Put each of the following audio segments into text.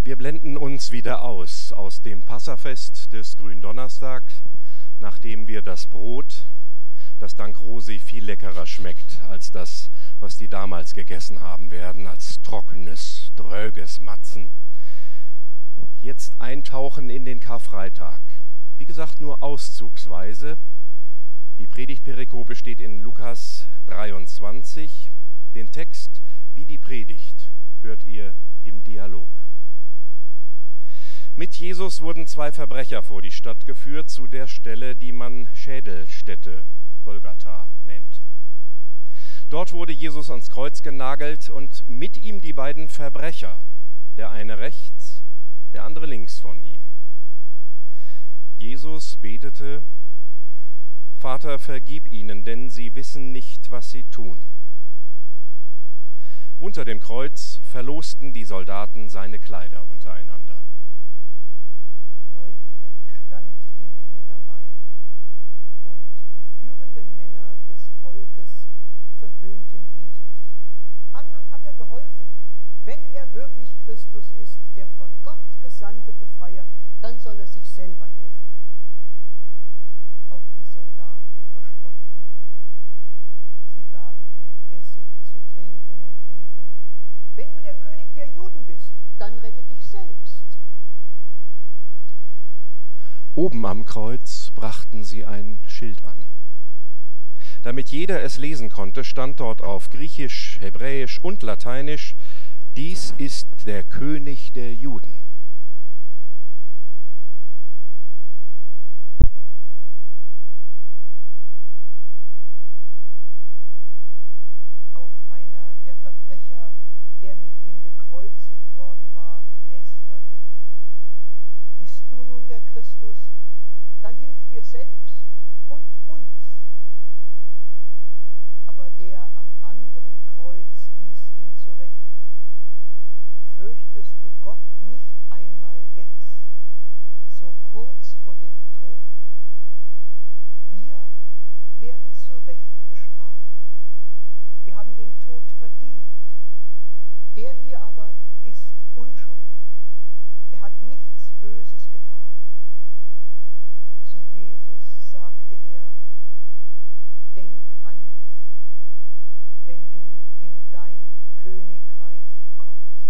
Wir blenden uns wieder aus dem Passafest des Gründonnerstags, nachdem wir das Brot, das dank Rosi viel leckerer schmeckt als das, was die damals gegessen haben werden, als trockenes, dröges Matzen, jetzt eintauchen in den Karfreitag. Wie gesagt, nur auszugsweise. Die Predigtperikope steht in Lukas 23. Den Text wie die Predigt hört ihr im Dialog. Mit Jesus wurden 2 Verbrecher vor die Stadt geführt, zu der Stelle, die man Schädelstätte, Golgatha, nennt. Dort wurde Jesus ans Kreuz genagelt und mit ihm die beiden Verbrecher, der eine rechts, der andere links von ihm. Jesus betete: Vater, vergib ihnen, denn sie wissen nicht, was sie tun. Unter dem Kreuz verlosten die Soldaten seine Kleider untereinander. Neugierig stand die Menge dabei, und die führenden Männer des Volkes verhöhnten Jesus. Anderen hat er geholfen. Wenn er wirklich Christus ist, der von Gott gesandte Befreier, dann soll er sich selber helfen. Auch die Soldaten verspotteten ihn. Sie gaben ihm Essig zu trinken und riefen: Wenn du der König der Juden bist, dann rette dich selbst. Oben am Kreuz brachten sie ein Schild an. Damit jeder es lesen konnte, stand dort auf Griechisch, Hebräisch und Lateinisch: Dies ist der König der Juden. Auch einer der Verbrecher, der mit ihm gekreuzigt worden war, lästerte ihn: Bist du nun der Christus? Dann hilf dir selbst und uns. Aber der am anderen Kreuz wies ihn zurecht: Fürchtest du Gott nicht einmal jetzt, so kurz vor dem Tod? Wir werden zu Recht bestraft. Wir haben den Tod verdient. Der hier aber ist unschuldig. Er hat nichts Böses getan. Zu Jesus sagte er: Denk an mich, wenn du in dein Königreich kommst.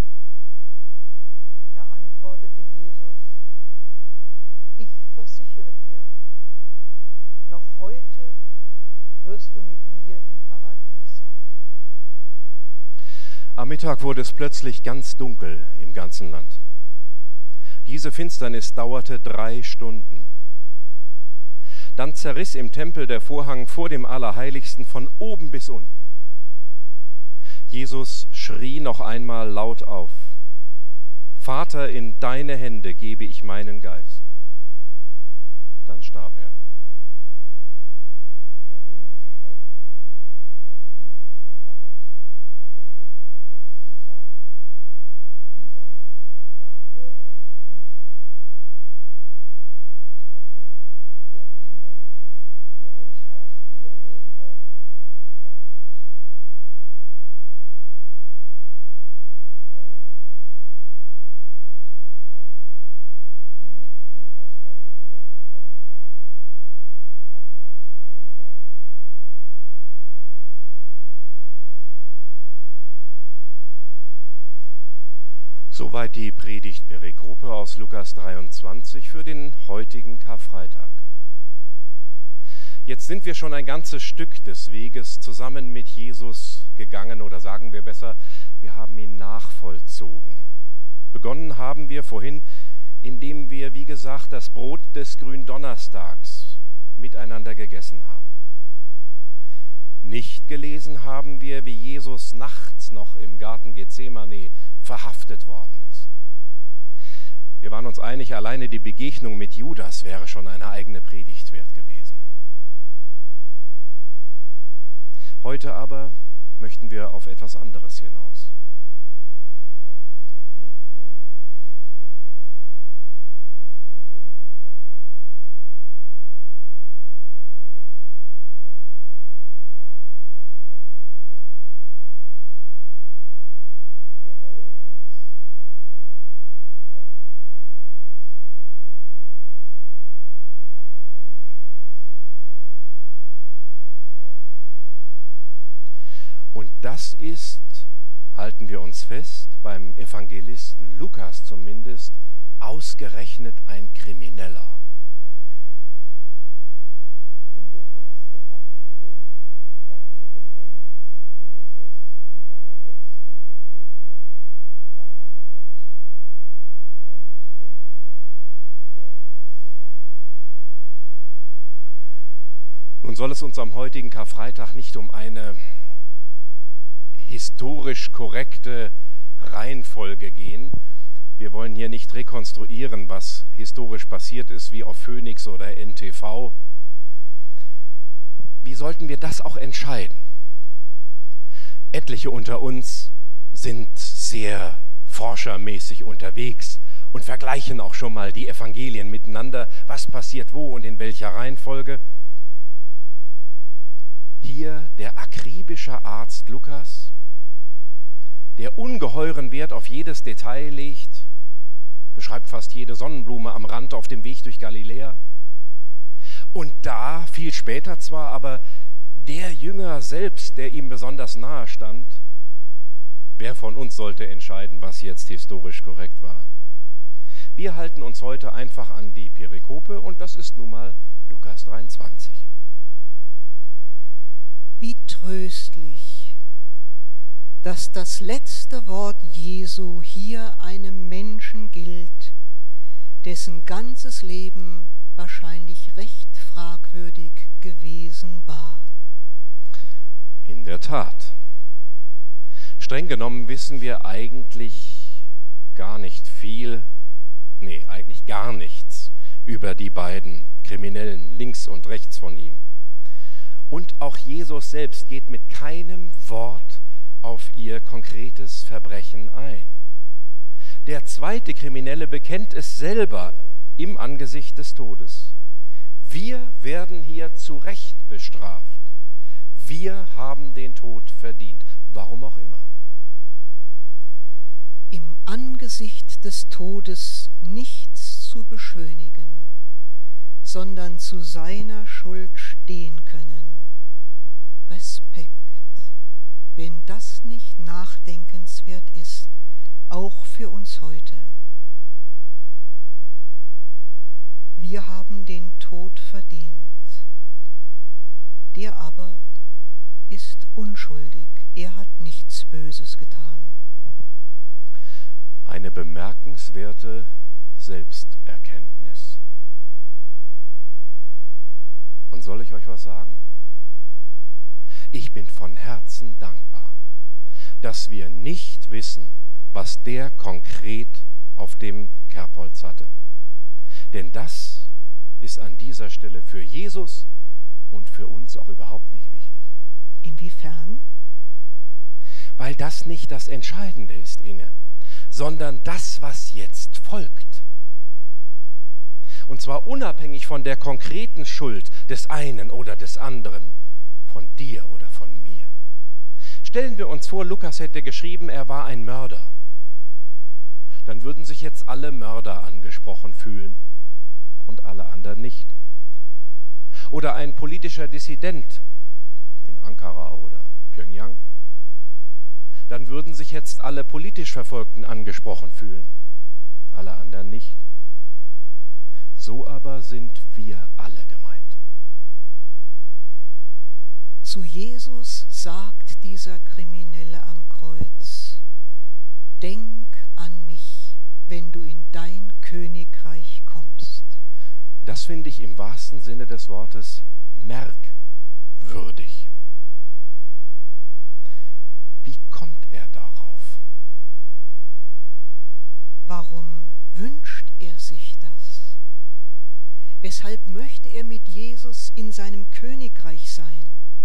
Da antwortete Jesus: Ich versichere dir, noch heute wirst du mit mir im Paradies sein. Am Mittag wurde es plötzlich ganz dunkel im ganzen Land. Diese Finsternis dauerte 3 Stunden. Dann zerriss im Tempel der Vorhang vor dem Allerheiligsten von oben bis unten. Jesus schrie noch einmal laut auf: Vater, in deine Hände gebe ich meinen Geist. Dann starb er. Der römische Hauptmann, der die Hinrichtung beaufsichtigt hatte, lobte Gott und sagte: Dieser Mann war wirklich unschuldig. Betroffen kehrten die Menschen, die ein Schauspiel erleben wollten, in die Stadt zurück. Die Freunde Jesu und die Frauen, die mit ihm aus Galiläa gekommen waren, hatten aus einiger Entfernung alles mit angesehen. Soweit die Predigtperikope aus Lukas 23 für den heutigen Karfreitag. Jetzt sind wir schon ein ganzes Stück des Weges zusammen mit Jesus gegangen, oder sagen wir besser, wir haben ihn nachvollzogen. Begonnen haben wir vorhin, indem wir, wie gesagt, das Brot des Gründonnerstags miteinander gegessen haben. Nicht gelesen haben wir, wie Jesus nachts noch im Garten Gethsemane verhaftet worden ist. Wir waren uns einig, alleine die Begegnung mit Judas wäre schon eine eigene Predigt wert gewesen. Heute aber möchten wir auf etwas anderes hinaus. Auf die Begegnung mit dem Senat und dem Hohenpriester Kaiphas, König Herodes und König Pilatus lassen wir heute für uns aus. Wir wollen uns konkret das ist, halten wir uns fest, beim Evangelisten Lukas zumindest, ausgerechnet ein Krimineller. Ja, das stimmt. Im Johannesevangelium dagegen wendet sich Jesus in seiner letzten Begegnung seiner Mutter zu und dem Jünger, der ihm sehr nahe stand. Nun soll es uns am heutigen Karfreitag nicht um eine historisch korrekte Reihenfolge gehen. Wir wollen hier nicht rekonstruieren, was historisch passiert ist, wie auf Phoenix oder NTV. Wie sollten wir das auch entscheiden? Etliche unter uns sind sehr forschermäßig unterwegs und vergleichen auch schon mal die Evangelien miteinander, was passiert wo und in welcher Reihenfolge. Hier der akribische Arzt Lukas, der ungeheuren Wert auf jedes Detail legt, beschreibt fast jede Sonnenblume am Rand auf dem Weg durch Galiläa. Und da, viel später zwar, aber der Jünger selbst, der ihm besonders nahe stand, wer von uns sollte entscheiden, was jetzt historisch korrekt war? Wir halten uns heute einfach an die Perikope und das ist nun mal Lukas 23. Wie tröstlich, dass das letzte Wort Jesu hier einem Menschen gilt, dessen ganzes Leben wahrscheinlich recht fragwürdig gewesen war. In der Tat. Streng genommen wissen wir eigentlich gar nicht viel, eigentlich gar nichts über die beiden Kriminellen links und rechts von ihm. Und auch Jesus selbst geht mit keinem Wort auf ihr konkretes Verbrechen ein. Der zweite Kriminelle bekennt es selber im Angesicht des Todes. Wir werden hier zu Recht bestraft. Wir haben den Tod verdient, warum auch immer. Im Angesicht des Todes nichts zu beschönigen, sondern zu seiner Schuld stehen können. Respekt, wenn das nicht nachdenkenswert ist, auch für uns heute. Wir haben den Tod verdient. Der aber ist unschuldig. Er hat nichts Böses getan. Eine bemerkenswerte Selbsterkenntnis. Und soll ich euch was sagen? Ich bin von Herzen dankbar, dass wir nicht wissen, was der konkret auf dem Kerbholz hatte. Denn das ist an dieser Stelle für Jesus und für uns auch überhaupt nicht wichtig. Inwiefern? Weil das nicht das Entscheidende ist, Inge, sondern das, was jetzt folgt. Und zwar unabhängig von der konkreten Schuld des einen oder des anderen, von dir oder von mir. Stellen wir uns vor, Lukas hätte geschrieben, er war ein Mörder. Dann würden sich jetzt alle Mörder angesprochen fühlen und alle anderen nicht. Oder ein politischer Dissident in Ankara oder Pyongyang. Dann würden sich jetzt alle politisch Verfolgten angesprochen fühlen, alle anderen nicht. So aber sind wir alle gemeint. Zu Jesus sagt dieser Kriminelle am Kreuz: Denk an mich, wenn du in dein Königreich kommst. Das finde ich im wahrsten Sinne des Wortes merkwürdig. Wie kommt er darauf? Warum wünscht er sich das? Weshalb möchte er mit Jesus in seinem Königreich sein?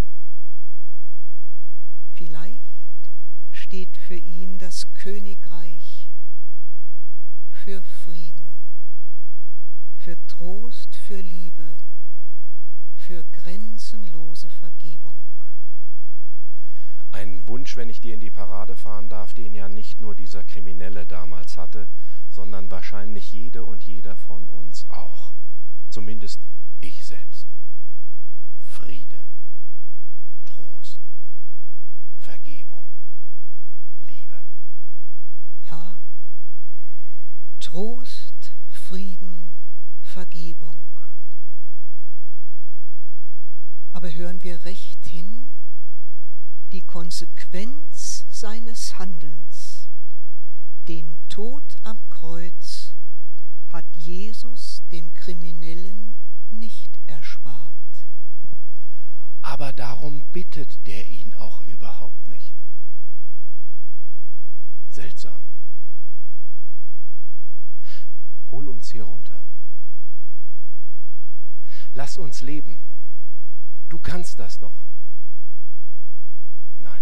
Vielleicht steht für ihn das Königreich für Frieden, für Trost, für Liebe, für grenzenlose Vergebung. Ein Wunsch, wenn ich dir in die Parade fahren darf, den ja nicht nur dieser Kriminelle damals hatte, sondern wahrscheinlich jede und jeder von uns auch. Zumindest ich selbst. Friede, Trost, Vergebung. hören wir recht hin, die Konsequenz seines Handelns, den Tod am Kreuz, hat Jesus dem Kriminellen nicht erspart. Aber darum bittet der ihn auch überhaupt nicht. Seltsam. Hol uns hier runter. Lass uns leben. Du kannst das doch. Nein.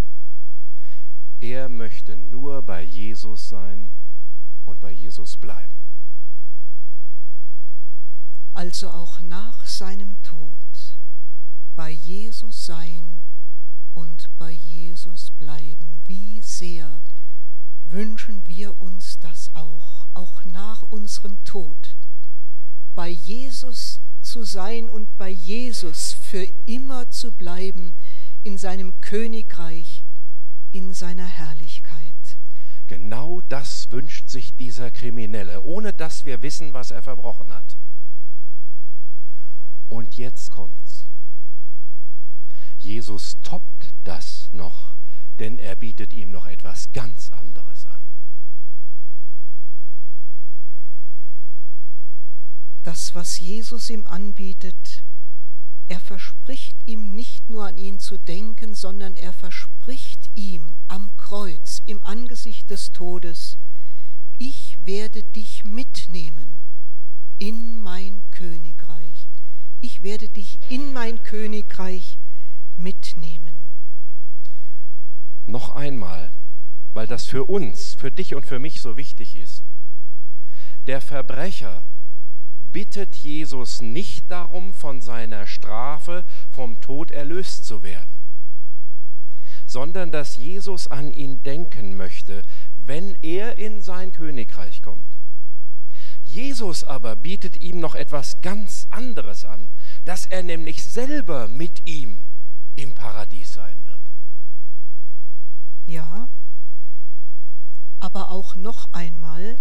Er möchte nur bei Jesus sein und bei Jesus bleiben. Also auch nach seinem Tod bei Jesus sein und bei Jesus bleiben. Wie sehr wünschen wir uns das auch nach unserem Tod, bei Jesus zu sein und bei Jesus für immer zu bleiben, in seinem Königreich, in seiner Herrlichkeit. Genau das wünscht sich dieser Kriminelle, ohne dass wir wissen, was er verbrochen hat. Und jetzt kommt's. Jesus toppt das noch, denn er bietet ihm noch etwas ganz anderes an. Das, was Jesus ihm anbietet, er verspricht ihm nicht nur an ihn zu denken, sondern er verspricht ihm am Kreuz, im Angesicht des Todes, ich werde dich mitnehmen in mein Königreich. Ich werde dich in mein Königreich mitnehmen. Noch einmal, weil das für uns, für dich und für mich so wichtig ist. Der Verbrecher bittet Jesus nicht darum, von seiner Strafe, vom Tod erlöst zu werden, sondern dass Jesus an ihn denken möchte, wenn er in sein Königreich kommt. Jesus aber bietet ihm noch etwas ganz anderes an, dass er nämlich selber mit ihm im Paradies sein wird. Ja, aber auch noch einmal,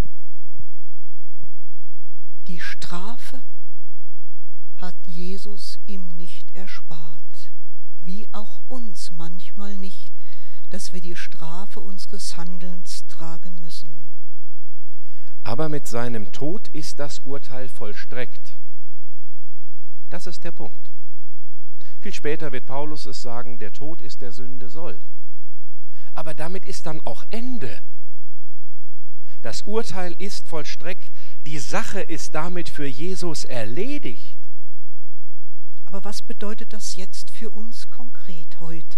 die Strafe hat Jesus ihm nicht erspart, wie auch uns manchmal nicht, dass wir die Strafe unseres Handelns tragen müssen. Aber mit seinem Tod ist das Urteil vollstreckt. Das ist der Punkt. Viel später wird Paulus es sagen, der Tod ist der Sünde Sold. Aber damit ist dann auch Ende. Das Urteil ist vollstreckt, die Sache ist damit für Jesus erledigt. Aber was bedeutet das jetzt für uns konkret heute?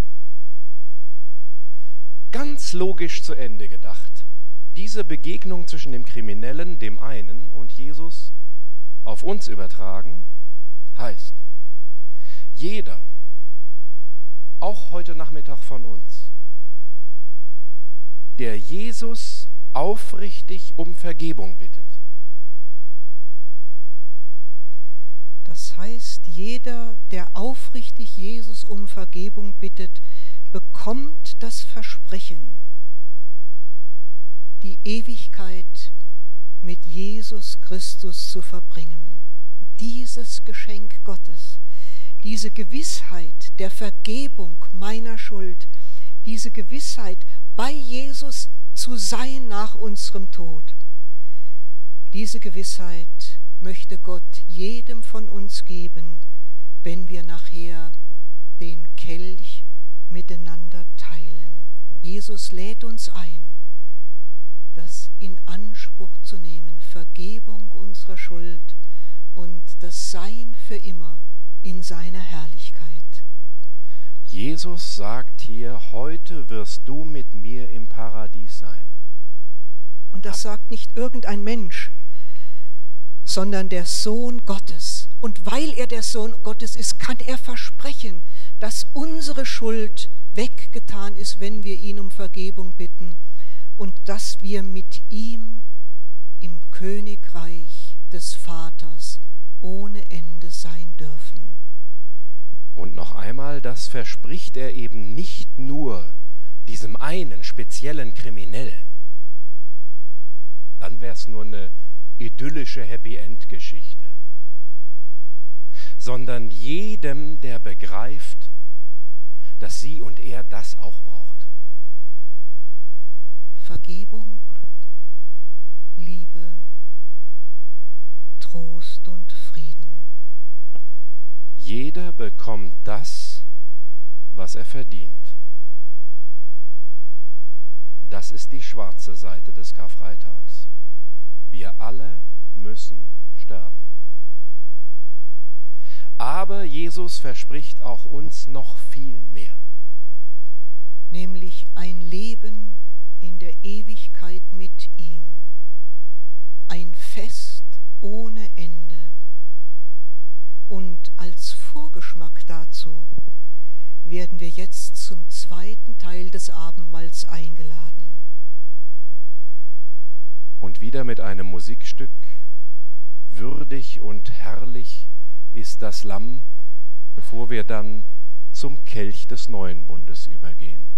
Ganz logisch zu Ende gedacht. Diese Begegnung zwischen dem Kriminellen, dem einen, und Jesus, auf uns übertragen, heißt, jeder, auch heute Nachmittag von uns, der Jesus aufrichtig um Vergebung bittet. Das heißt, jeder, der aufrichtig Jesus um Vergebung bittet, bekommt das Versprechen, die Ewigkeit mit Jesus Christus zu verbringen. Dieses Geschenk Gottes, diese Gewissheit der Vergebung meiner Schuld, diese Gewissheit, bei Jesus zu sein nach unserem Tod. Diese Gewissheit möchte Gott jedem von uns geben, wenn wir nachher den Kelch miteinander teilen. Jesus lädt uns ein, das in Anspruch zu nehmen, Vergebung unserer Schuld und das Sein für immer in seiner Herrlichkeit. Jesus sagt hier, heute wirst du mit mir im Paradies sein. Und das sagt nicht irgendein Mensch, sondern der Sohn Gottes. Und weil er der Sohn Gottes ist, kann er versprechen, dass unsere Schuld weggetan ist, wenn wir ihn um Vergebung bitten und dass wir mit ihm im Königreich des Vaters ohne Ende sein dürfen. Und noch einmal, das verspricht er eben nicht nur diesem einen speziellen Kriminellen. Dann wäre es nur eine idyllische Happy-End-Geschichte. sondern jedem, der begreift, dass sie und er das auch braucht. Vergebung, Liebe, Trost und Frieden. Jeder bekommt das, was er verdient. Das ist die schwarze Seite des Karfreitags. Wir alle müssen sterben. Aber Jesus verspricht auch uns noch viel mehr. Nämlich ein Leben in der Ewigkeit mit ihm. Ein Fest ohne Ende. Und als Vorgeschmack dazu werden wir jetzt zum zweiten Teil des Abendmahls eingeladen. Und wieder mit einem Musikstück: Würdig und herrlich ist das Lamm, bevor wir dann zum Kelch des neuen Bundes übergehen.